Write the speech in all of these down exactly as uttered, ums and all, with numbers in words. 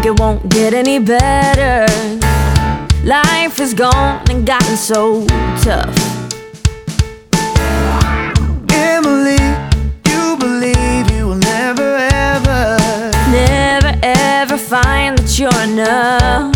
it won't get any better. Life has gone and gotten so tough. Emily, you believe you will never ever, never ever find that you're enough.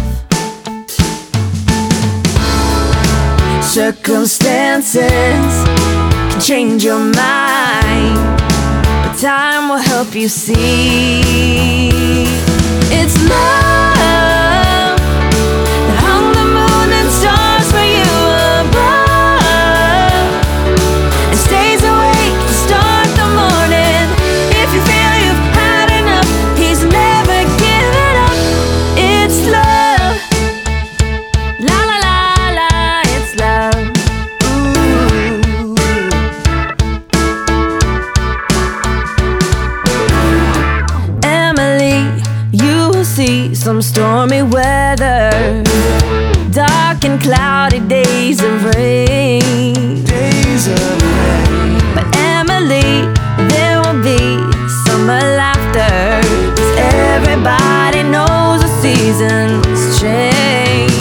Circumstances can change your mind, but time will help you see. It's love that hung the moon and stars for you above, and stays awake to start the morning. If you feel you've had enough, he's never given up. It's love. La la la la, it's love. Ooh. Emily, you will see some stormy weather, dark and cloudy days of rain. days of rain. But Emily, there will be summer laughter, 'cause everybody knows the seasons change.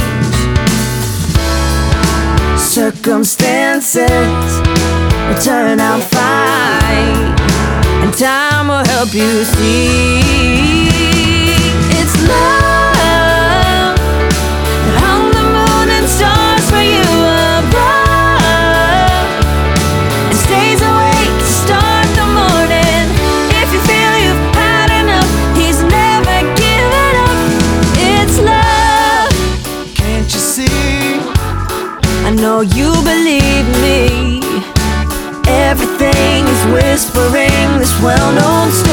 Circumstances will turn out fine, and time will help you see. It's love that hung the moon and stars for you above, and stays awake to start the morning. If you feel you've had enough, he's never given up. It's love. Can't you see? I know you believe me. Everything is whispering this well-known story.